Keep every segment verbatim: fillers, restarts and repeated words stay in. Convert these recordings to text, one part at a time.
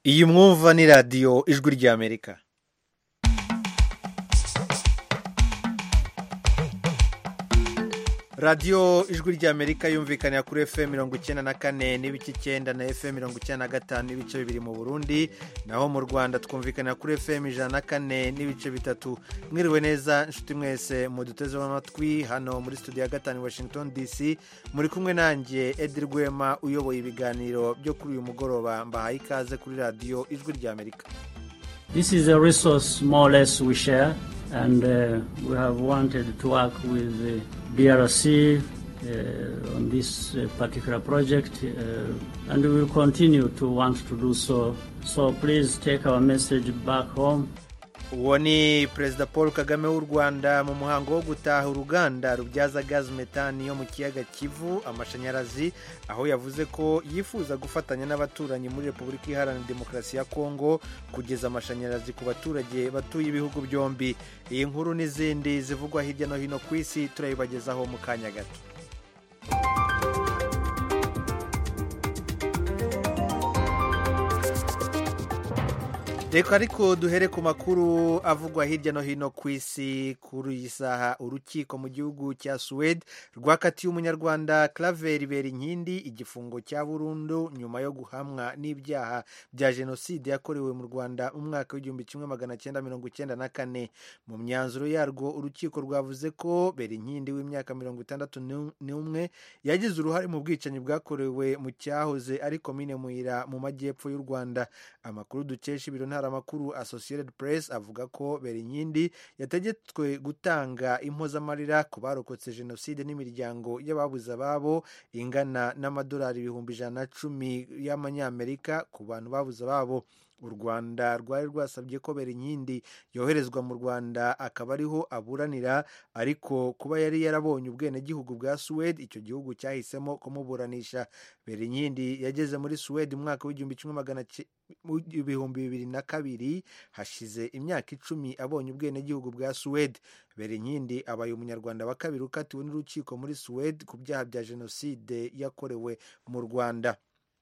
Iyi mwumva ni radiyo ijwi ry'Amerika. radiyo ijwi ry'Amerika yumvikanira kuri F M mirongo icyenda na kane n'ibice icyenda na F M mirongo icyenda na gatanu n'ibice bibiri mu Burundi, naho mu Rwanda twumvikanira kuri F M ijana na kane n'ibice bitatu. Mwiriwe neza nshuti mwese muduteze amatwi hano muri studio ya gatanu Washington D C, muri kumwe nanjye Edi Rwema uyoboye ibiganiro byo kuri uyu mugoroba. Mbahaye ikaze kuri radiyo ijwi ry'Amerika. This is a resource more or less we share, and uh, we have wanted to work with the D R C uh, on this uh, particular project, uh, and we will continue to want to do so. So please take our message back home. Uwo ni Perezida Paul Kagame w'u Rwanda mu muhango wo gutaha uruganda rubyaza gaz metani yo mu kiyaga Kivu amashanyarazi, aho yavuze ko yifuza gufatanya n'abaturanyi muri Repubulika Iharanira Demokarasi ya Kongo kugeza amashanyarazi ku baturage batuye ibihugu byombi. Iyi nkuru n'izindi zivugwa hirya no hino ku isi turayibagezaho mu kanya gato. Reka ariko duhere ku makuru avugwa hirya no hino ku isi. Kuri iyi saha urukiko mu gihugu cya Suwede rwakatiye umunyarwanda Claver Berinkindi igifungo cya burundu nyuma yo guhamwa n'ibyaha bya jenoside yakorewe mu Rwanda mu mwaka w'igihumbi kimwe magana cyenda mirongo icyenda na kane. Mu myanzuro yarwo urukiko rwavuze ko Berinkindi w'imyaka mirongo itandatu n'umwe yagize uruhare mu bwicanyi bwakorewe mu cyahoze ari komine Muyira mu majyepfo y'u Rwanda. Amakuru dukesha ibiro amakuru Associated Press avuga ko Berinkindi yategetswe gutanga impozamarira ku barokotse jenoside n'imiryango y'ababuze ababo ingana n'amadolari ibihumbi ijana na cumi y'amanyamerika ku bantu babuze ababo. U Rwanda rwari rwasabye ko Berinkindi yoherezwa mu Rwanda akaba ariho aburanira, ariko kuba yari yarabonye ubwenegihugu bwa Suwede icyo gihugu cyahisemo kumuburanisha. Berinkindi yageze muri Suwede mu mwaka w'igihumbi kimwe magana ibihumbi bibiri na kabiri, hashize imyaka icumi abonye ubwenegihugu bwa Suwede. Berinkindi abaye umunyarwanda wa kabiri ukatiwe n'urukiko muri Suwede ku byaha bya jenoside yakorewe mu Rwanda.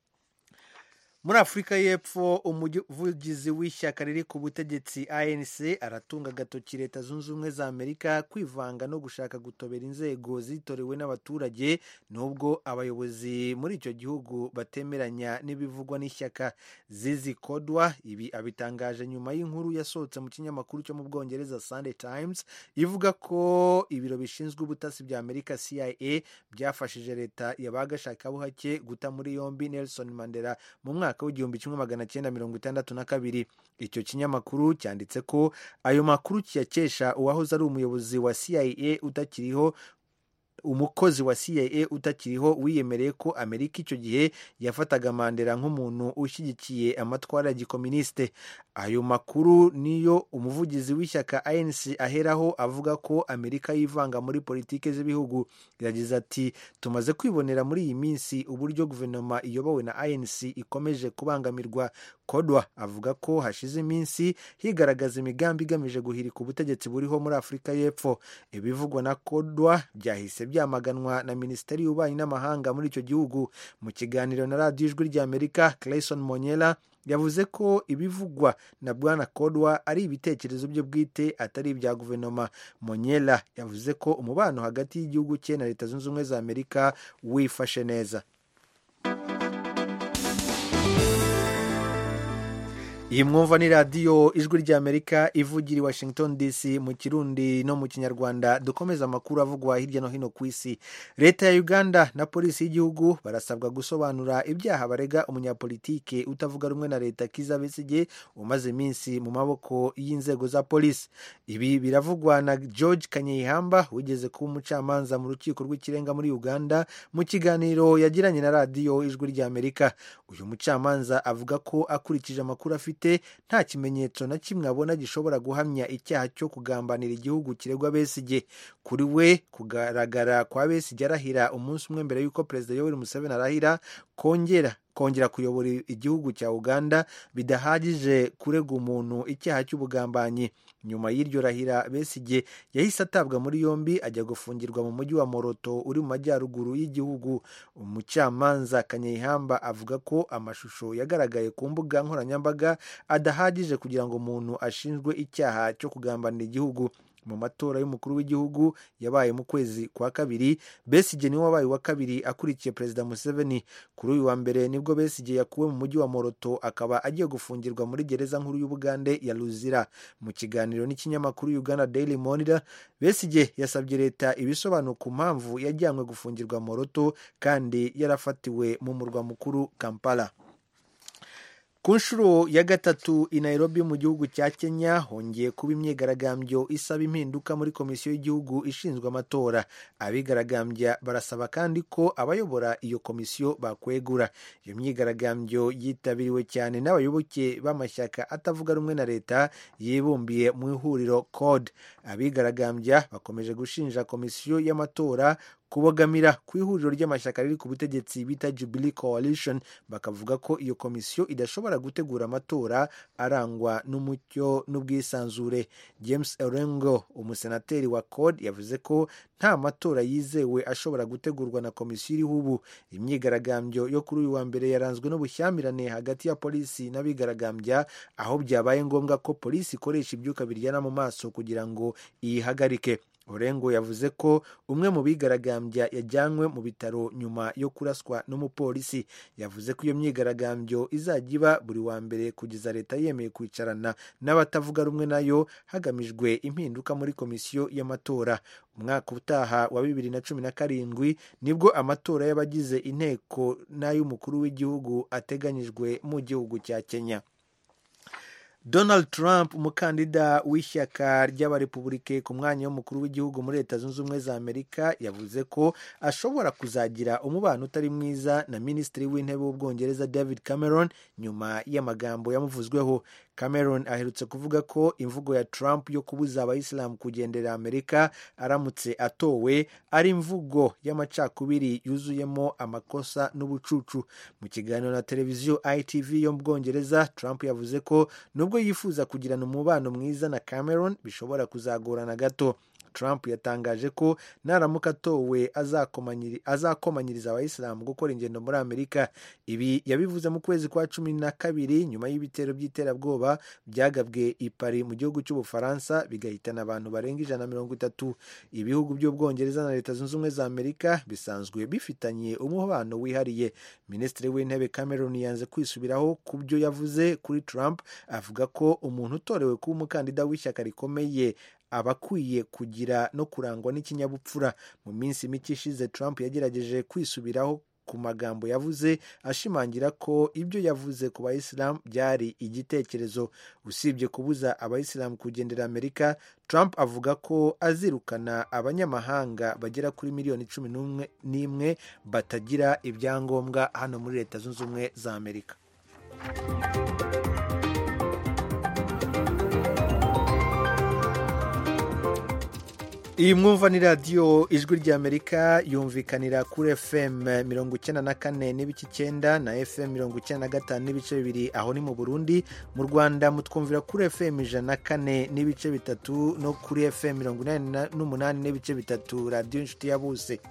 Muri Afurika y'Epfo umuvugizi w'ishyaka riri ku butegetsi A N C aratunga agatoki Leta Zunze Ubumwe za Amerika kwivanga no gushaka gutobera inzego zitorewe n'abaturage, nubwo abayobozi muri icyo gihugu batemeranya n'ibivugwa n'ishyaka. Zizi Kodwa ibi abitangaje nyuma y'inkuru yasohotse mu kinyamakuru cyo mu Bwongereza Sunday Times ivuga ko ibiro bishinzwe ubutasi bya Amerika C I A byafashije leta y'abagashakabuhake guta muri yombi Nelson Mandela mu mwaka w'igihumbi kimwe magana cyenda mirongo itandatu na kabiri. Icyo kinyamakuru cyanditse ko ayo makuru kiyakesha uwahoze ari umuyobozi wa C I A utakiriho umukozi wa C I A utakiriho wiyemereye ko Amerika icyo gihe yafataga Mandela nk'umuntu ushyigikiye amatwara ya gikomuniste. Ayo makuru niyo umuvugizi w'ishyaka A N C aheraho avuga ko Amerika yivanga muri politike z'ibihugu. Yagize ati tumaze kwibonera muri iyi minsi uburyo guverinoma iyobowe na A N C ikomeje kubangamirwa. Kodwa avuga ko hashize iminsi higaragaza imigambi igamije guhirika ubutegetsi buriho muri Afurika y'Epfo. Ibivugwa na Kodwa byahise byamaganwa na Minisiteri y'Ububanyi n'Amahanga muri icyo gihugu. Mu kiganiro na radiyo ijwi ry'Amerika, Clayson Monyela yavuze ko ibivugwa na Bwana Kodwa ari ibitekerezo bye bwite atari ibya guverinoma. Monyela yavuze ko umubano hagati y'igihugu cye na Leta Zunze Ubumwe za Amerika wifashe neza. Iyi mwumva ni radiyo ijwi ry'Amerika ivugira i Washington D C mu Kirundi no mu Kinyarwanda. Dukomeza amakuru avugwa hirya no hino ku isi. Leta ya Uganda na polisi y'igihugu barasabwa gusobanura ibyaha barega umunyapolitike utavuga rumwe na leta Kizza Besigye umaze iminsi mu maboko y'inzego za polisi. Ibi biravugwa na George Kanyihamba wigeze kuba umucamanza mu rukiko rw'ikirenga muri Uganda mu kiganiro yagiranye na radiyo ijwi ry'Amerika. Uyu mucamanza avuga ko akurikije amakuru afite nta kimenyetso na kimwe abona gishobora guhamya icyaha cyo kugambanira igihugu kiregwa Besigye. Kuri we kugaragara kwa Besigye arahira umunsi umwe mbere y'uko Perezida Yoweri Museveni arahira kongera kongera kuyobora igihugu cya Uganda bidahagije kurega umuntu icyaha cy'ubugambanyi. Nyuma y'iryo rahira Besigye yahise atabwa muri yombi ajya gufungirwa mu mujyi wa Moroto uri mu majyaruguru y'igihugu. Umucamanza Kanyeyihamba avuga ko amashusho yagaragaye ku mbuga nkoranyambaga adahagije kugira ngo umuntu ashinjwe icyaha cyo kugambanira igihugu. Mu matora y'umukuru w'igihugu yabaye mu kwezi kwa kabiri, Besigye niwe wabaye wa kabiri akurikiye Perezida Museveni. Kuri uyu wa mbere nibwo Besigye yakuwe mu mujyi wa Moroto akaba agiye gufungirwa muri gereza nkuru y'Ubugande ya Luzira. Mu kiganiro n'ikinyamakuru Uganda Daily Monitor, Besigye yasabye leta ibisobanuro ku mpamvu yajyanywe gufungirwa Moroto kandi yarafatiwe mu murwa mukuru Kampala. Ku nshuro ya gatatu i Nairobi mu gihugu cya Kenya hongeye kuba imyigaragambyo isaba impinduka muri komisiyo y'igihugu ishinzwe amatora. Abigaragambya barasaba kandi ko abayobora iyo komisiyo bakwegura. Iyo myigaragambyo yitabiriwe cyane n'abayoboke b'amashyaka atavuga rumwe na leta yibumbiye mu ihuriro C O D. Abigaragambya bakomeje gushinja komisiyo y'amatora kubogamira ku ihuriro ry'amashyaka riri ku butegetsi bita Jubilee Coalition, bakavuga ko iyo komisiyo idashobora gutegura amatora arangwa n'umucyo n'ubwisanzure. James Orengo, umusenateri wa C O D, yavuze ko nta matora yizewe ashobora gutegurwa na komisiyo iriho ubu. Imyigaragambyo yo kuri uyu wa mbere yaranzwe n'ubushyamirane hagati ya polisi n'abigaragambya, aho byabaye ngombwa ko polisi ikoresha ibyuka biryana mu maso kugira ngo iyihagarike. Orengo yavuze ko umwe mu bigaragambya yajyanywe mu bitaro nyuma yo kuraswa n'umupolisi. Yavuze ko iyo myigaragambyo izajya iba buri wa mbere kugeza leta yemeye kwicarana n'abatavuga rumwe nayo hagamijwe impinduka muri komisiyo y'amatora. Umwaka utaha wa bibiri na cumi na karindwi nibwo amatora y'abagize inteko n'ay'umukuru w'igihugu ateganyijwe mu gihugu cya Kenya. Donald Trump, umukandida w'ishyaka ry'abarepubulike ku mwanya w'umukuru w'igihugu muri Leta Zunze Ubumwe za Amerika, yavuze ko ashobora kuzagira umubano utari mwiza na Minisitiri w'Intebe w'Ubwongereza David Cameron nyuma y'amagambo yamuvuzweho. Cameron aherutse kuvuga ko imvugo ya Trump yo kubuza abayisilamu kugendera Amerika aramutse atowe ari imvugo y'amacakubiri yuzuyemo amakosa n'ubucucu. Mu kiganiro na televiziyo I T V yo mu Bwongereza, Trump yavuze ko nubwo yifuza kugirana umubano mwiza na Cameron bishobora kuzagorana gato. Trump yatangaje ko naramuka atowe azakomanyiriza abayisilamu gukora ingendo muri Amerika. Ibi yabivuze mu kwezi kwa cumi na kabiri nyuma y'ibitero by'iterabwoba byagabwe i Paris mu gihugu cy'Ubufaransa bigahitana abantu barenga ijana na mirongo itatu. Ibihugu by'Ubwongereza na Leta Zunze Ubumwe za Amerika bisanzwe bifitanye umubano wihariye. Minisitiri w'Intebe Cameron yanze kwisubiraho ku byo yavuze kuri Trump, avuga ko umuntu utorewe kuba umukandida w'ishyaka rikomeye aba akwiye kugira no kurangwa n'ikinyabupfura. Mu minsi mike ishize, Trump yagerageje kwisubiraho ku magambo yavuze, ashimangira ko ibyo yavuze ku bayisilamu byari igitekerezo. Usibye kubuza abayisilamu kugendera Amerika, Trump avuga ko azirukana abanyamahanga bagera kuri miliyoni cumi n'imwe batagira ibyangombwa hano muri Leta Zunze Ubumwe za Amerika. Iyi mwumva ni radiyo Ijwi ry'Amerika, yumvikanira kuri F M mirongo icyenda na kane n'ibice icyenda na F M mirongo icyenda na gatanu n'ibice bibiri aho ni mu Burundi. Mu Rwanda mutwumvira kuri F M ijana na kane n'ibice bitatu no kuri F M mirongo inani n'umunani n'ibice bitatu radiyo Inshuti ya Bose.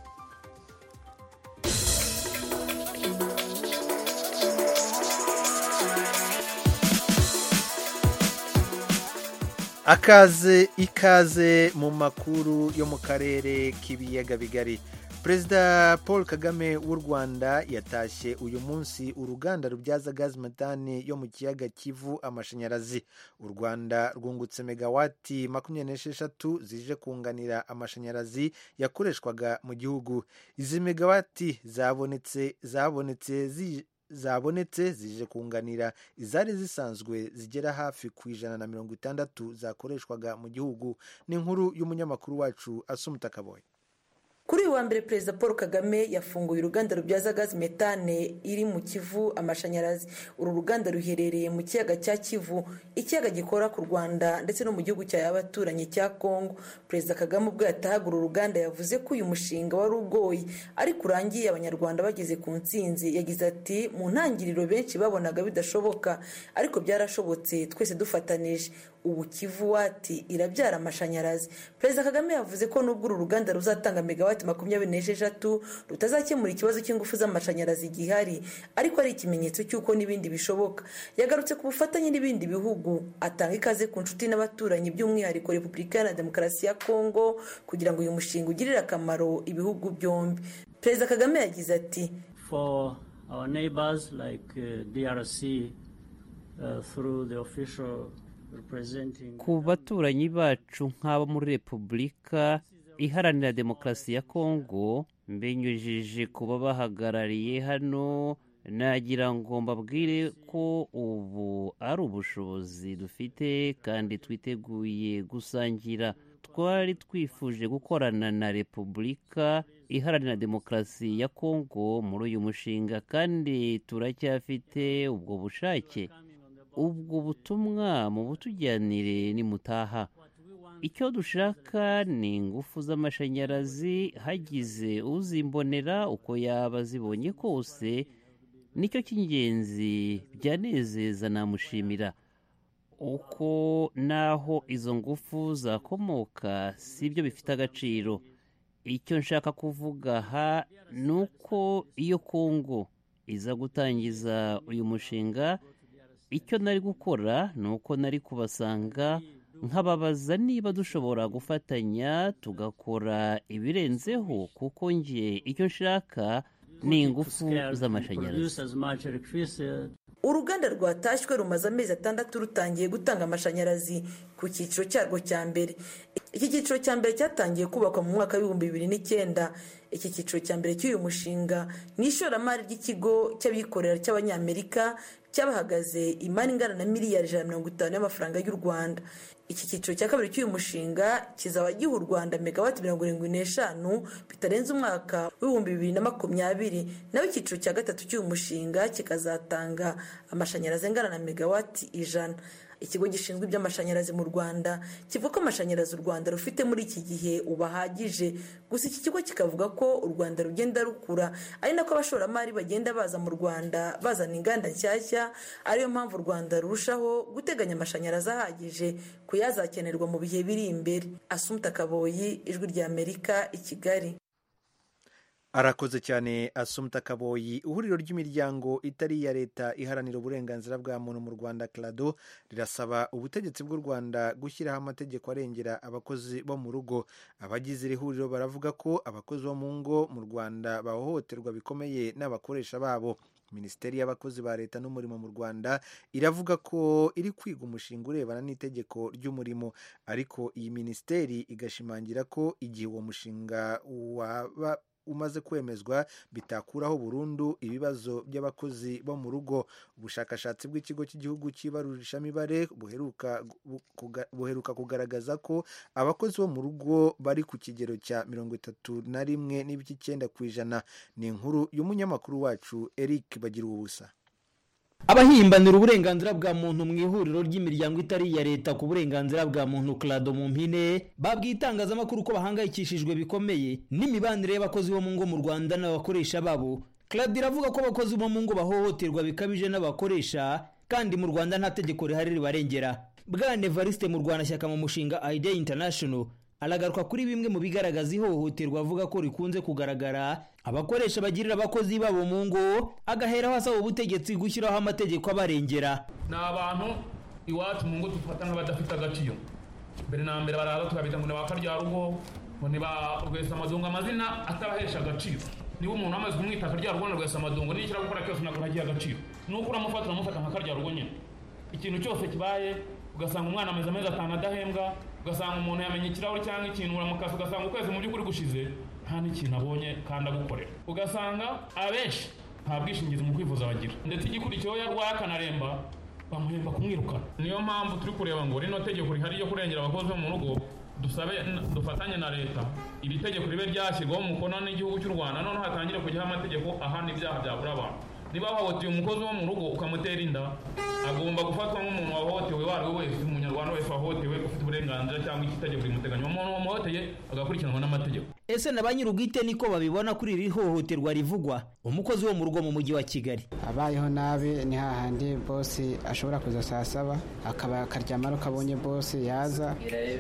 Akaze ikaze mu makuru yo mu karere k'ibiyaga bigari. Perezida Paul Kagame w'u Rwanda yatashye uyu munsi uruganda rubyaza gazi metani yo mu kiyaga Kivu amashanyarazi. U Rwanda rwungutse megawati makumyabiri n'esheshatu zije kunganira amashanyarazi yakoreshwaga mu gihugu. Izi megawati zabonetse zabonetse zi zabonetse zije kunganira izari zisanzwe zigera hafi ku ijana na mirongo itandatu zakoreshwaga mu gihugu. Ni inkuru y'umunyamakuru wacu Asumta Kaboye. Kuri uyu wa mbere Perezida Paul Kagame yafunguye uruganda rubyaza gazi metane iri mu Kivu amashanyarazi. Uru ruganda ruherereye mu kiyaga cya Kivu, ikiyaga gikora ku Rwanda ndetse no mu gihugu cy'abaturanyi cya Kongo. Perezida Kagame ubwo yatahagura uruganda yavuze ko uyu mushinga wari ugoye ariko urangiye abanyarwanda bageze ku ntsinzi. Yagize ati mu ntangiriro benshi babonaga bidashoboka ariko byarashobotse twese dufatanije. Ubu Kivu wati irabyara amashanyarazi. Perezida Kagame yavuze ko nubwo uru ruganda ruzatanga megawati makumyabiri n'esheshatu rutazakemura ikibazo cy'ingufu z'amashanyarazi gihari ariko ari ikimenyetso cy'uko n'ibindi bishoboka. Yagarutse ku bufatanye n'ibindi bihugu, atanga ikaze ku nshuti n'abaturanyi by'umwihariko Repubulika Iharanira Demokarasi ya Kongo kugira ngo uyu mushinga ugirire akamaro ibihugu byombi. Perezida Kagame yagize ati for our neighbors like uh, D R C uh, through the official ku baturanyi bacu nk'abo muri Repubulika Iharanira Demokarasi ya Kongo mbinyujije kuba bahagarariye hano, nagira ngo mbabwire ko ubu ari ubushobozi dufite kandi twiteguye gusangira. Twari twifuje gukorana na Repubulika Iharanira Demokarasi ya Kongo muri uyu mushinga kandi turacyafite ubwo bushake. Ubwo butumwa mu butujyanire ni mutaha. Icyo dushaka ni ingufu z'amashanyarazi, hagize uzimbonera uko yaba zibonye kose nicyo cy'ingenzi, byanezeza namushimira. Uko naho izo ngufu zakomoka sibyo bifite agaciro. Icyo nshaka kuvuga aha ni uko iyo Kongo iza gutangiza uyu mushinga, icyo nari gukora ni uko nari kubasanga nkababaza niba dushobora gufatanya tugakora ibirenzeho, kuko nge icyo nshaka ni ingufu z'amashanyarazi. Uruganda rwatashywe rumaze amezi atandatu rutangiye gutanga amashanyarazi ku cyiciro cyarwo cya mbere. Iki cyiciro cya mbere cyatangiye kubakwa mu mwaka w'ibihumbi bibiri n'icyenda. Iki cyiciro cya mbere cy'uyu mushinga ni ishoramari ry'ikigo cy'abikorera cy'abanyamerika cyabahagaze imari ingana na miliyari ijana na mirongo itanu y'amafaranga y'u Rwanda. Iki cyiciro cya kabiri cy'uyu mushinga kizaba giha u Rwanda megawati mirongo irindwi n'eshanu bitarenze umwaka w'ibihumbi bibiri na makumyabiri. Naho icyiciro cya gatatu cy'uyu mushinga kikazatanga amashanyarazi angana na megawati ijana. Ikigo gishinzwe iby'amashanyarazi mu Rwanda kivuga ko amashanyarazi u Rwanda rufite muri iki gihe ubahagije. Gusa iki kigo kikavuga ko u Rwanda rugenda rukura, ari nako abashoramari bagenda baza mu Rwanda bazana inganda nshyashya, ariyo mpamvu u Rwanda rurushaho guteganya amashanyarazi ahagije kuyazakenerwa mu bihe biri imbere. Assumpta Kaboyi, Ijwi rya Amerika, i Kigali. Arakoze cyane Assumpta Kaboyi. Ihuriro ry'imiryango itari iya leta iharanira uburenganzira bwa muntu mu Rwanda CLADO rirasaba ubutegetsi bw'u Rwanda gushyiraho amategeko arengera abakozi bo mu rugo. Abagize iri huriro baravuga ko abakozi bo mu ngo mu Rwanda bahohoterwa bikomeye n'abakoresha babo. Minisiteri y'abakozi ba leta n'umurimo mu Rwanda iravuga ko iri kwiga umushinga urebana n'itegeko ry'umurimo, ariko iyi minisiteri igashimangira ko igihe uwo mushinga waba umaze kwemezwa bitakuraho burundu ibibazo by'abakozi bo mu rugo. Ubushakashatsi bw'ikigo cy'igihugu cy'ibarurishamibare buheruka buheruka kugaragaza ko abakozi bo mu rugo bari ku kigero cya mirongo itatu na rimwe n'ibice icyenda ku ijana. Ni inkuru y'umunyamakuru wacu Eric Bagiruwubusa. Abahimbanira uburenganzira bwa muntu mu ihuriro ry'imiryango itari iya leta ku burenganzira bwa muntu CLADO mu mpine babwiye itangazamakuru ko bahangayikishijwe bikomeye n'imibanire y'abakozi bo mu ngo mu Rwanda n'abakoresha babo. CLADO iravuga ko abakozi bo mu ngo bahohoterwa bikabije n'abakoresha kandi mu Rwanda nta tegeko rihari ribarengera. Bwana Evariste mu Rwanda shyaka mu mushinga I D E International aragaruka kuri bimwe mu bigaragaza ihohoterwa avuga ko rikunze kugaragara abakoresha bagirira abakozi babo mu ngo, agaheraho asaba ubutegetsi gushyiraho amategeko abarengera. Ni abantu iwacu mu ngo dufata nk'abadafite agaciro. Mbere na mbere baraza tukabita ngo ni ba Karyarugo, ngo ni ba Rwesamadungo, amazina atabahesha agaciro. Niba umuntu amaze kumwita Karyarugo na Rwesamadungo n'ikira gukora cyose ntabwo hagiye agaciro. Nuko uramufatira umufata nka Karyarugo nyine. Ikintu cyose kibaye ugasanga umwana ameze amezi atanu adahembwa, ugasanga umuntu yamenye ikirahure cyangwa ikintu uramukasa, ugasanga ukwezi mu by'ukuri gushize nta n'ikintu abonye kandi agukorera. Ugasanga abenshi nta bwishingizi mu kwivuza bagira, ndetse igikurikiyeho yarwaye akanaremba bamuhemba kumwirukana. Niyo mpamvu turi kureba ngo rino tegeko rihari ryo kurengera abakozi bo mu rugo dusabe dufatanye na leta iri tegeko ribe ryashyirwaho umukono n'igihugu cy'u Rwanda noneho hatangire kujyaho amategeko ahana ibyaha byabura abantu. Niba wahohoteye umukozi wo mu rugo ukamutera inda agomba gufatwa nk'umuntu wahohotewe uwo ari we wese, umunyarwanda wese wahohotewe ufite uburenganzira cyangwa itegeko rimuteganya, umuntu wamuhoteye agakurikiranwa n'amategeko. Ese na ba nyir'ubwite niko babibona kuri iri hohoterwa rivugwa? Umukozi wo mu rugo mu mujyi wa Kigali abayeho nabi ni hahandi bosi ashobora kuza saa saba akaba akaryama akabonye bosi yaza,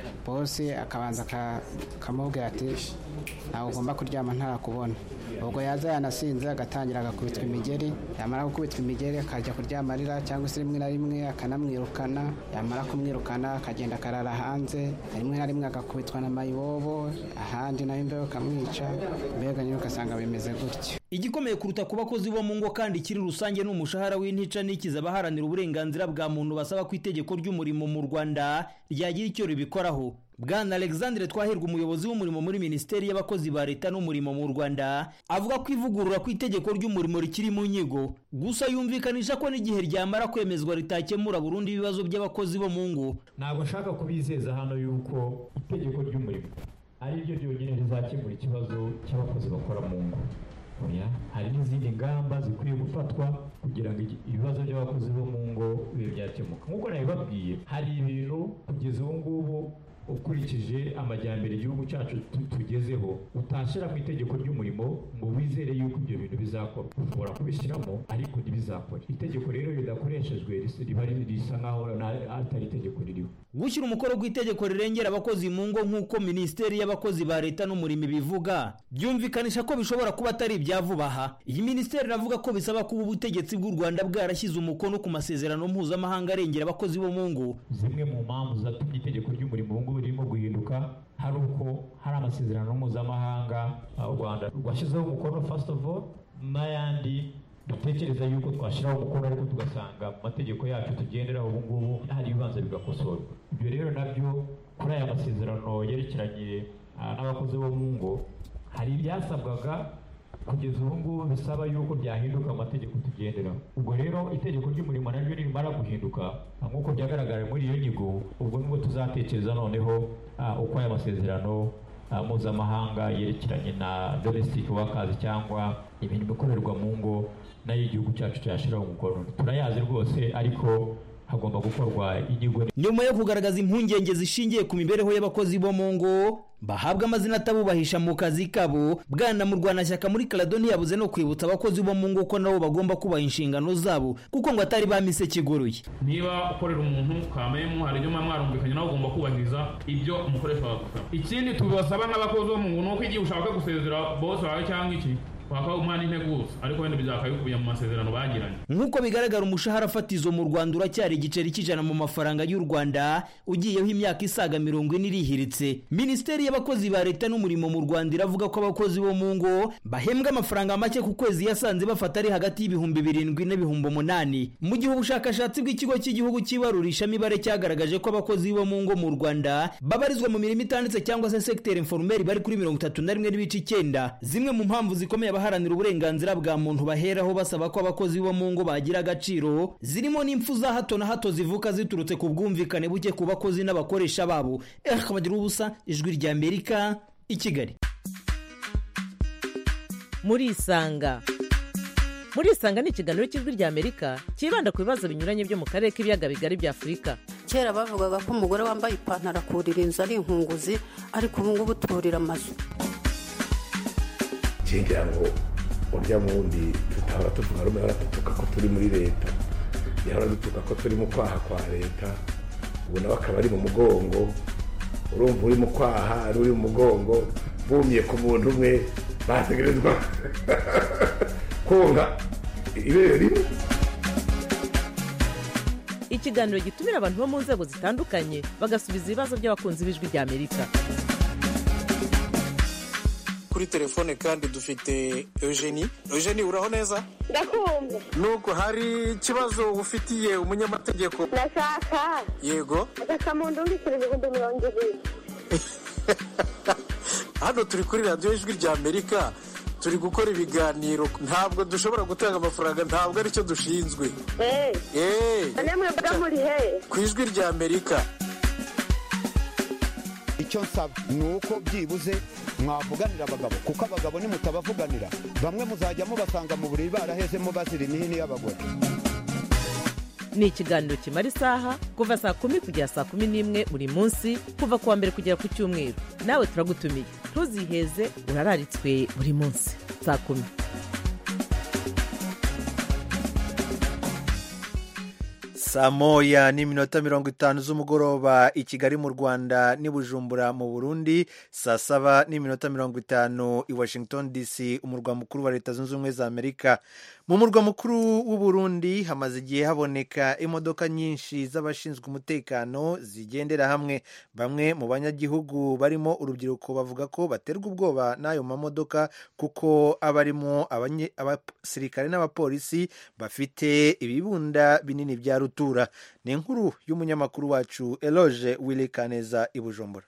bosi akabanza akamubwira ati ntabwo ugomba kuryama ntarakubona. Ubwo yaza yanasinze agatangira agakubitwa imigeri, yamara gukubitwa imigeri akajya kuryama arira, cyangwa se rimwe na rimwe akanamwirukana, yamara kumwirukana akagenda akarara hanze, rimwe na rimwe agakubitwa na mayibobo, ahandi nayo imbeho ikamwica, mbega nyine ugasanga bimeze gutyo. Igikomeye kuruta ku bakozi bo mu ngo kandi kiri rusange n'umushahara w'intica n'ikiza abaharanira uburenganzira bwa muntu basaba ku itegeko ry'umurimo mu Rwanda ryagira icyo ribikoraho. Bwana Alexandre Twahirwa, umuyobozi w'umurimo muri Minisiteri y'abakozi ba leta n'umurimo mu Rwanda, avuga ko ivugurura ku itegeko ry'umurimo rikiri mu nyigo, gusa yumvikanisha ko n'igihe ryamara kwemezwa ritakemura burundu ibibazo by'abakozi bo mu ngo. Ntabwo nshaka kubizeza hano yuko itegeko ry'umurimo ari ryo ryonyine rizakemura ikibazo cy'abakozi bakora mu ngo. Oya, hari n'izindi ngamba zikwiye gufatwa kugira ngo ibibazo by'abakozi bo mu ngo bibe byakemuka. Nk'uko nabibabwiye, hari ibintu kugeza ubu ngubu ukurikije amajyambere igihugu cyacu tugezeho utashyira mu itegeko ry'umurimo ngo wizere yuko ibyo bintu bizakorwa. Ushobora kubishyiramo ariko ntibizakora. Itegeko rero ridakoreshejwe riba risa nkaho atari itegeko ririho. Gushyira umukoro w'itegeko rirengera abakozi mu ngo nk'uko Minisiteri y'abakozi ba leta n'umurimo bivuga byumvikanisha ko bishobora kuba atari ibyavuba aha. Iyi minisiteri iravuga ko bisaba kuba ubutegetsi bw'u Rwanda bwarashyize umukono ku masezerano mpuzamahanga arengera abakozi bo mu ngo. Zimwe mu mpamvu zatumye itegeko ry'umurimo ngo ririmo guhinduka hari uko hari amasezerano mpuzamahanga u Rwanda rwashyizeho umukono first of all, n'ayandi dutekereza yuko twashyiraho umukono ariko tugasanga mu mategeko yacu tugenderaho ubu ngubu hari ibibanza bigakosorwa. Ibyo rero nabyo kuri aya masezerano yerekeranye n'abakozi bo mu ngo hari ibyasabwaga kugeza ubu ngubu bisaba yuko byahinduka amategeko tugenderaho. Ubwo rero itegeko ry'umurimo naryo rimara guhinduka nk'uko byagaragara muri iyo nyigo, ubwo nibwo tuzatekereza noneho uko aya masezerano mpuzamahanga yerekeranye na domestic workers cyangwa imirimo ikorerwa mu ngo nayo igihugu cyacu cyashyiraho umukono. Turayazi rwose ariko hagomba gukorwa inyigo. Nyuma yo kugaragaza impungenge zishingiye ku mibereho y'abakozi bo mu ngo bahabwa amazina atabubahisha mu kazi kabo, Bwana Murwanashyaka muri Clado ntiyabuze no kwibutsa abakozi bo mu ngo ko nabo bagomba kubaha inshingano zabo kuko ngo atari bamise kiguruye. Niba ukorera umuntu kamemu hari ibyo mwarumvikanye nawe ugomba kubahiriza ibyo umukoresha wawe. Ikindi tubasaba n'abakozi bo mu ngo nuko igihe ushaka gusezera boss wawe cyangwa iki waka umwana integuza ariko wenda bizakayikubiye mu masezerano bagiranye. Nkuko bigaragara umushahara fatizo mu Rwanda uracyari igiceri cy'ijana mu mafaranga y'u Rwanda ugiyeho imyaka isaga mirongo ine irihiritse. Minisiteri y'abakozi ba leta n'umurimo mu Rwanda iravuga ko abakozi bo mu ngo bahembwa amafaranga make ku kwezi yasanze bafata ari hagati y'ibihumbi birindwi n'ibihumbi umunani. Mu gihe ubushakashatsi bw'ikigo cy'igihugu cy'ibarurisha mibare cyagaragaje ko abakozi bo mu ngo mu Rwanda babarizwa mu mirimo itanditse cyangwa se secteur informel bari kuri mirongo itatu na rimwe n'ibice icyenda. Zimwe mu mpamvu zikomeye abaharanira uburenganzira bwa muntu baheraho basaba ko abakozi bo mu ngo bagira agaciro zirimo n'impfu za hato na hato zivuka ziturutse ku bwumvikane buke ku bakozi n'abakoresha babo. Ahmadu Ubusa, Ijwi rya Amerika, i Kigali. Muri Isanga. Muri Isanga ni ikiganiro cy'Ijwi rya Amerika kibanda ku bibazo binyuranye byo mu karere k'ibiyaga bigari bya Afurika. Kera bavugaga ko umugore wambaye ipantaro akurira inzu ari inkunguzi, ariko ubu ngubu turira amazu. Kingira ngo urya mundi tutahora tuvuga rumwe baratutuka ko turi muri leta, yahora dutuka ko turi mu kwaha kwa leta, ubu nawe akaba ari mu mugongo. Urumva uri mu kwaha ari uri mu mugongo, bumye ku muntu umwe bategerezwa konga ibere rimwe. Ikiganiro gitumira abantu bo mu nzego zitandukanye bagasubiza ibibazo by'abakunzi b'Ijwi rya Amerika. Kuri telefone kandi dufite Eugenie. Eugenie, uraho neza? Ndakumva. Nuko hari ikibazo ufitiye umunyamategeko? Ndashaka. Yego. Ndashaka mu ndungikire ibihumbi mirongo ibiri. Hano turi kuri radiyo Ijwi rya Amerika, turi gukora ibiganiro, ntabwo dushobora gutanga amafaranga, ntabwo aricyo dushinzwe. Eh. Eh. Namwe bwa muri he? Ku Ijwi rya Amerika. icyo nsaba ni uko byibuze mwavuganira abagabo kuko abagabo nimutabavuganira bamwe muzajya mubasanga mu buriri barahezemo bazira imihini y'abagore. ni ikiganiro kimara isaha kuva saa kumi kugera saa kumi n'imwe buri munsi kuva kuwa mbere kugera ku cyumweru. nawe turagutumiye ntuziheze urararitswe buri munsi saa kumi. saa moya n'iminota mirongo itanu z'umugoroba i Kigali mu Rwanda n'i Bujumbura mu Burundi, saa saba n'iminota mirongo itanu i Washington D C umurwa mukuru wa Leta Zunze Ubumwe za Amerika. Mu murwa mukuru w'u Burundi hamaze igihe haboneka imodoka nyinshi z'abashinzwe umutekano zigendera hamwe. Bamwe mu banyagihugu barimo urubyiruko bavuga ko baterwa ubwoba n'ayo mamodoka kuko abarimo abasirikare n'abapolisi bafite ibibunda binini bya rutura. Ni inkuru y'umunyamakuru wacu Eloge Willy Kaneza i Bujumbura.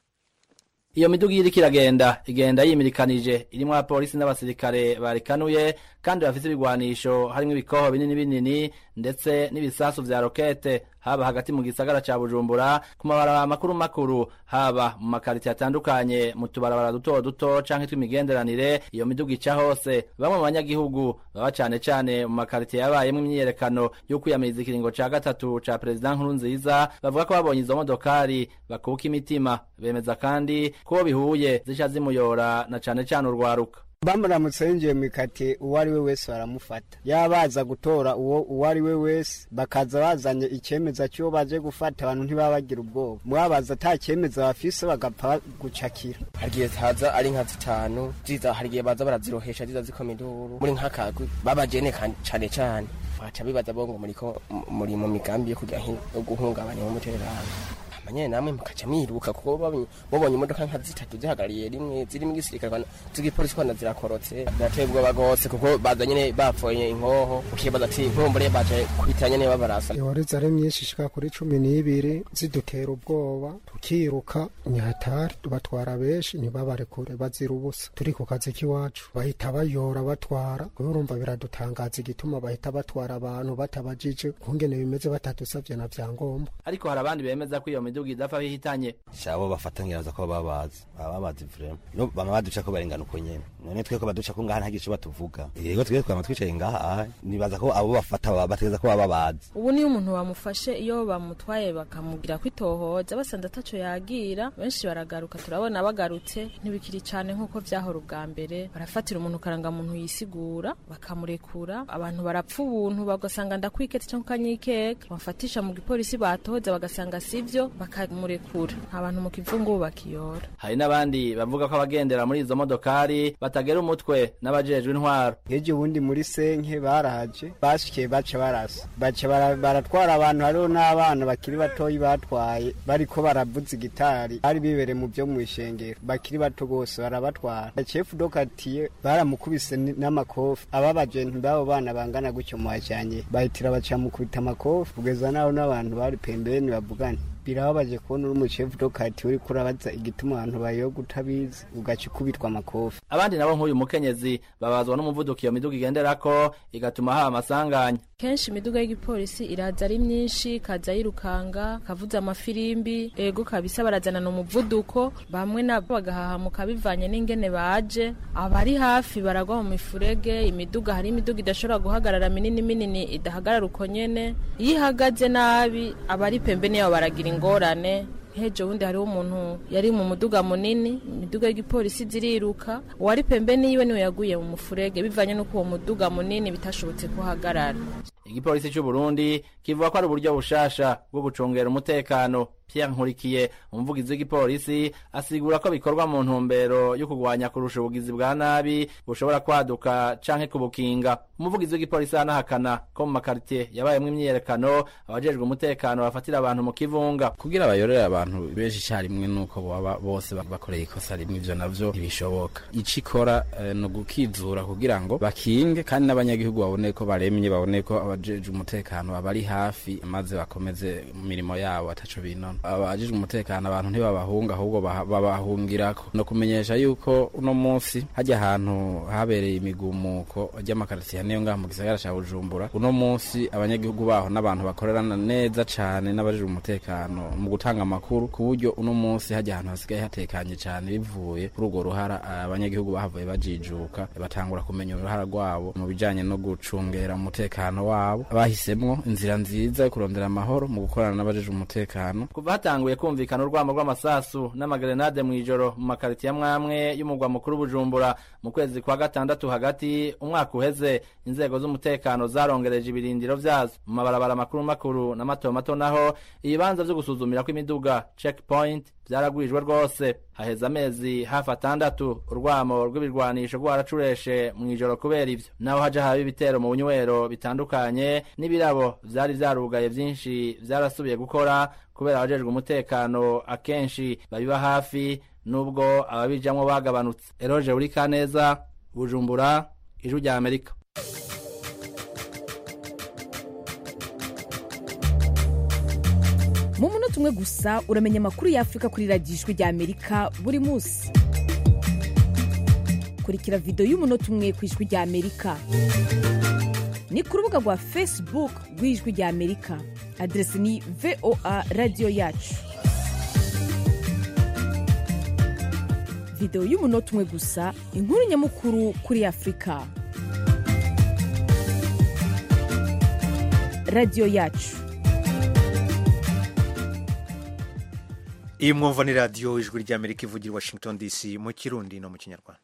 Iyo miduga iriko iragenda igenda yimirikanije irimo abapolisi n'abasirikare barikanuye kandi bafite ibigwanisho harimo ibikoho binini binini ndetse n'ibisasu vya rokete, haba hagati mu gisagara ca Bujumbura ku mabarabara makuru makuru, haba mu makaritiye atandukanye mu tubarabara duto duto canke tw'imigenderanire. Iyo miduga ica hose. Bamwe mu banyagihugu baba cane cane mu makaritiye yabayemwo imyiyerekano yo kwiyamiriza ikiringo ca gatatu ca President Nkurunziza bavuga ko babonye izo modokari bakuka imitima. Bemeza kandi ko bihuye zisha zimuyora na cane cane urwaruka. Bamuramutse yinjiye mu ikati uwo ari we wese baramufata, yabaza gutora uwo uwo ari we wese bakaza bazanye icyemeza cyo baje gufata, abantu ntibabagira ubwoba. Mwabaza ata cyemeza bafise bagapfa gucakira. Hagiye haza ari nka zitanu ziza, hagiye baza barazirohesha ziza zikomeduru muri nkakagwe babajene cyane cyane baca bibaza bongo muri ko muri mu migambi yo kujya guhungabanya umutekano. Manye namwe mukaca mwiruka kuko babonye imodoka nka zitatu zihagariye rimwe ziri mu gisirikare z'igipolisi kwana zirakorotse, batebwa bagose kuko bazanye bapfoye inkoho ukibaza ati nkumbure baje kwitanya ne babarasa. Ihoreza ari myinshi shika kuri cumi n'ibiri zidutera ubwoba, tukiruka nyahatari tubatwara beshi ntibabarekure bazira ubusa. Turi ku kazi kiwacu bahita bayora batwara, urumva biradutangaza igituma bahita batwara abantu batabajije kungene bimeze batadusavye na vyangombwa. Ariko hari abandi bemeza ko iyo miduga idafa bihitanye. Shabo bafatangiraza ko babazi ababazi vrema no bama baduca ko barengana uko nyene, none twe ko baduca ko ngaha ntagice batuvuga. Yego twe twama twicaye ngaha nibaza ko abo bafata bategeza ko bababazi. Ubu ni umuntu bamufashe iyo bamutwaye bakamugira kwitohoza basanze ataco yagira, benshi baragaruka. Turabona bagarutse ntibikiri cyane nkuko vyahora ubwa mbere, barafatira umuntu karanga muntu yisigura bakamurekura. Abantu barapfa ubuntu bagasanga ndakwiketse cyangwa kanyikeka, bafatisha mu gipolisi batohoza bagasanga sivyo bakamurekura. Abantu mu kivungu bakiyora. Hari n'abandi bavuga ko abagendera muri izo modokari batagera umutwe n'abajejwe intwaro. Ejo bundi muri senke barahaje bashikiye baca barasa baca baratwara abantu, hariho n'abana bakiri batoyi batwaye bariko baravuza igitari, ari bibere mu byo mu ishengero bakiri bato bose barabatwara. Chef dokatiye baramukubise n'amakofi, ababajenti babo bana bangana gutyo mwajanye bahitira baca mukubita amakofi kugeza naho n'abantu bari pembeni bavugana. Birababaje kubona uri umuchefu dokati uri kurabaza igituma abantu bayo gutabizi ugaca kubitwa amakofi. Abandi nabo nk'uyu mukenyezi babazwa n'umuvuduko iyo miduga igenderako igatuma haba amasanganya. Kenshi imiduga y'igipolisi iraza ari myinshi, kaza yirukanga kavuza amafirimbi, ego kabisa barazana no muvuduko, bamwe nabo bagahahamuka bivanye n'ingene baje. Abari hafi baragwa mu mifurege. Imiduga hari imiduga idashobora guhagarara minini minini idahagarara uko nyene, yihagaze nabi abari pembeni yabo baragira ingorane. Hejo wundi hariho umuntu yari mu muduga munini, imiduga y'igipolisi ziriruka, wari pembeni yiwe niwe yaguye mu mufurege bivanye n'uko uwo muduga munini bitashobotse kuhagarara. Igipolisi cy'u Burundi kivuga ko ari uburyo bushasha bwo gucungera umutekano. Pierre Nkurikiye umuvugizi w'igipolisi asigura ko bikorwa mu ntumbero yo kugwanya kurusha ubugizi bwa nabi bushobora kwaduka canke kubukinga. Umuvugizi w'igipolisi anahakana ko mu makaritiye yabayemwo imyiyerekano abajejwe umutekano bafatira abantu mu kivunga kugira abayorera abantu benshi cyarimwe nuko baba bose bakoreye ikosa rimwe. Ivyo navyo ntibishoboka. Icikora eh, no gukizura kugira ngo bakinge kandi n'abanyagihugu babone ko baremye, babone ko abajejwe umutekano abari hafi maze bakomeze mu mirimo yabo ataco binona. abajijwe umutekano abantu ntibabahunga ahubwo babahungirako no kumenyesha yuko uno munsi hajya ahantu habereye imigumuko ry'amakaritiye niyo ngaho mu gisagara ca Bujumbura uno munsi abanyagihugu baho n'abantu bakorerana neza cane n'abajijwe umutekano mu gutanga amakuru ku buryo uno munsi hajya ahantu hasigaye hatekanye cane bivuye kuri urwo ruhara abanyagihugu bahavuye bajijuka batangura kumenya uruhara rwabo mu bijanye no gucungera umutekano wabo bahisemwo inzira nziza yo kurondera amahoro mu gukorana n'abajijwe umutekano. Kuva hatanguye kumvikana urwamo rw'amasasu n'amagrenade mu ijoro mu makaritiye amwamwe y'umugwa mukuru Bujumbura mu kwezi kwa gatandatu hagati umwaka uheze inzego z'umutekano zarongereje ibirindiro vyazo mu mabarabara makuru makuru na mato mato naho ibibanza vyo gusuzumira ko imiduga checkpoint vyaragwijwe rwose haheza amezi hafi atandatu urwamo rw'ibirwanisho rwaracureshe mu ijoro kubera ivyo naho haja haba ibitero mu bunywero bitandukanye n'ibirabo vyari vyarugaye vyinshi vyarasubiye gukora kubera abajejwe umutekano akenshi babiba hafi nubwo ababijamwo bagabanutse. Eroje uri Kaneza Bujumbura Ijwi rya Amerika. Mu munota umwe gusa uramenya amakuru y'Afrika kuri radiyo Ijwi rya Amerika buri munsi. Kurikira video y'umunota umwe ku Ijwi rya Amerika ni ku rubuga rwa Facebook rw'Ijwi rya Amerika. Adresi ni V O A Radio Yacu. Video y'umunota umwe gusa inkuru nyamukuru kuri Afrika. Radio Yacu. Iyi mwumva ni radio Ijwi rya Amerika ivugira Washington D C mu Kirundi no mu Kinyarwanda.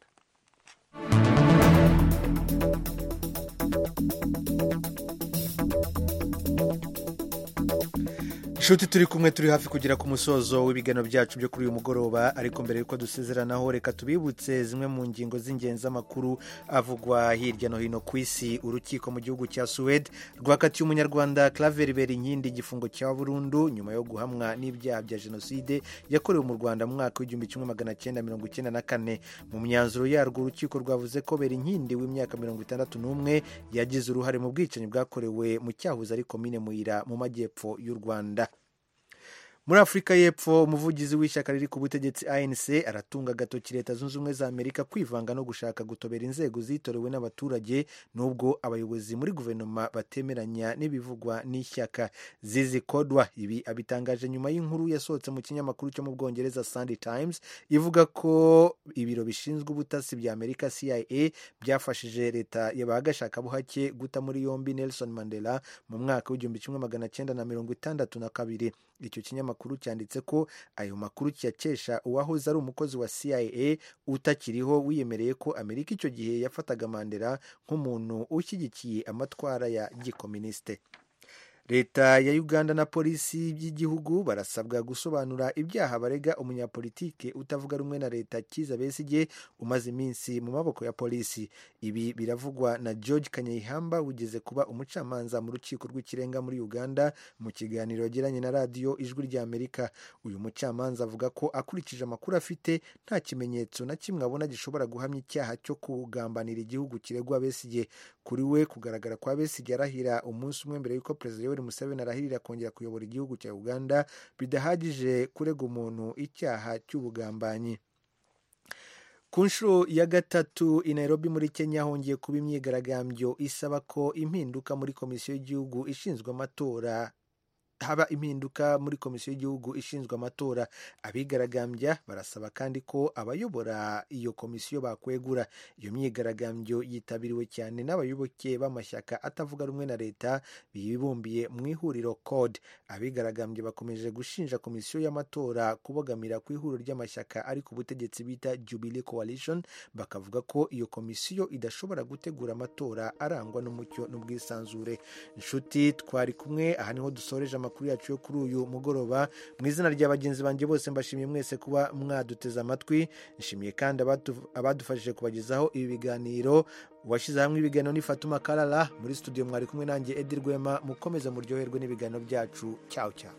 Shuti turi kumwe turi hafi kugira ku musozo w'ibigano byacu byo kuri uyu mugoroba ariko mbere yuko dusezeranaho reka tubibutse zimwe mu ngingo z'ingenzi amakuru avugwa hirya no hino ku isi. Urukiko mu gihugu cya Suwede rwakatiye umunyarwanda Claver Berinkindi igifungo cya burundu nyuma yo guhamwa n'ibyaha bya jenoside yakorewe mu Rwanda mu mwaka w'igihumbi kimwe magana cyenda mirongo icyenda na kane. Mu myanzuro yarwo urukiko rwavuze ko Berinkindi w'imyaka mirongo itandatu n'umwe yagize uruhare mu bwicanyi bwakorewe mu cyahoze ari komine Muyira mu majyepfo y'u Rwanda. Muri Afrika y'Epfo umuvugizi w'ishyaka riri ku butegetsi A N C aratunga agatoki Leta Zunze Ubumwe za Amerika kwivanga no gushaka gutobera inzego zitorewe n'abaturage nubwo abayobozi muri guverinoma batemeranya n'ibivugwa n'ishyaka. Zizi Kodwa ibi abitangaje nyuma y'inkuru yasohotse mu kinyamakuru cyo mu Bwongereza Sunday Times ivuga ko ibiro bishinzwe ubutasi bya Amerika C I A byafashije leta y'abagashaka buhake guta muri yombi Nelson Mandela mu mwaka w'igihumbi kimwe magana cyenda na mirongo itandatu na kabiri. Icyo kinyamakuru cyanditse ko ayo makuru cyakesha uwahoze ari umukozi wa C I A utakiriho wiyemereye ko Amerika icyo gihe yafataga Mandela nk'umuntu ushyigikiye amatwara ya gikomuniste. Leta ya Uganda na polisi by'igihugu barasabwa gusobanura ibyaha barega umunyapolitike utavuga rumwe na leta Kizza Besigye umaze iminsi mu maboko ya polisi. Ibi biravugwa na George Kanyihamba wigeze kuba umucamanza mu rukiko rw'ikirenga muri Uganda. Mu kiganiro yagiranye na radio Ijwi rya Amerika, uyu mucamanza avuga ko akurikije amakuru afite nta kimenyetso na kimwe abona gishobora guhamya icyaha cyo kugambanira igihugu kiregwa Besigye. Kuri we kugaragara kwa Besigye arahira umunsi umwe mbere y'uko President Museveni arahirira kongera kuyobora igihugu cya Uganda bidahagije kurega umuntu icyaha cy'ubugambanyi. Ku nshuro ya gatatu i Nairobi muri Kenya hongeye kuba imyigaragambyo isaba ko impinduka muri komisiyo y'igihugu ishinzwe amatora haba impinduka muri komisiyo y'igihugu ishinzwe amatora. Abigaragambya barasaba kandi ko abayobora iyo komisiyo bakwegura. Iyo myigaragambyo yitabiriwe cyane n'abayoboke b'amashyaka atavuga rumwe na leta bibumbiye mu ihuriro C O D. Abigaragambye bakomeje gushinja komisiyo y'amatora kubogamira ku ihuriro ry'amashyaka ari ku butegetsi bita Jubilee Coalition, bakavuga ko iyo komisiyo idashobora gutegura amatora arangwa n'umucyo n'ubwisanzure. Inshuti twari kumwe aha niho dusoreje amakuru yacu yo kuri uyu mugoroba. Mu izina rya bagenzi banjye bose mbashimiye mwese kuba mwaduteze amatwi. Nshimiye kandi abadufashije kubagezaho ibi biganiro. Washyize hamwe ibiganiro ni Fatuma Kalala. Muri studio mwari kumwe nanjye Edi Rwema. Mukomeze muryoherwe n'ibiganiro byacu. Ciao ciao.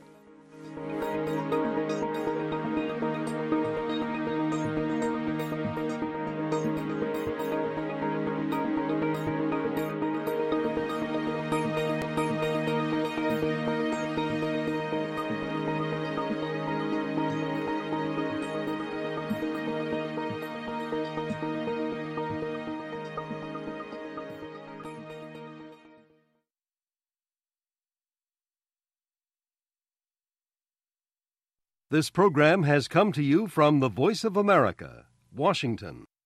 This program has come to you from the Voice of America, Washington.